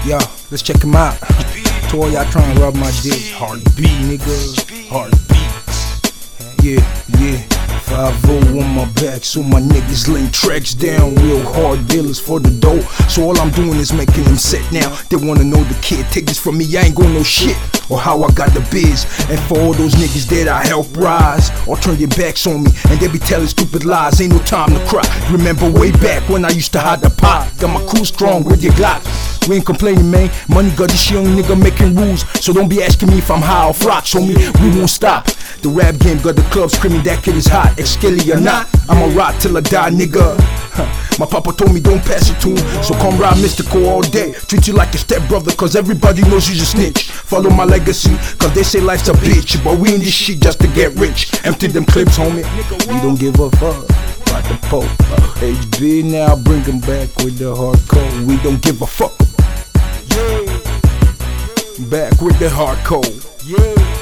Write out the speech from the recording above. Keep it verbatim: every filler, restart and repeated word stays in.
Yo, let's check him out. To all y'all trying to rub my dick. Heartbeat, nigga. Heartbeat. Yeah, yeah. five oh on my back, so my niggas laying tracks down. Real hard dealers for the dough. So all I'm doing is making them set now. They wanna know the kid. Take this from me, I ain't gon' know shit. Or how I got the biz. And for all those niggas that I help rise, or turn their backs on me, and they be telling stupid lies. Ain't no time to cry. Remember way back when I used to hide the pot. Got my crew strong with your Glock. We ain't complaining, man. Money got this young nigga making rules. So don't be asking me if I'm high or fraught. Show me we won't stop. The rap game got the club screaming that kid is hot. Skilly or not, I'ma rock till I die, nigga. Huh. My papa told me don't pass it to him. So come ride Mystical all day. Treat you like a stepbrother, cause everybody knows you's a snitch. Follow my legacy, cause they say life's a bitch. But we in this shit just to get rich. Empty them clips, homie. We don't give a fuck about the Pope. H B now, bring him back with the hardcore. We don't give a fuck. Back with the hardcore. Yeah.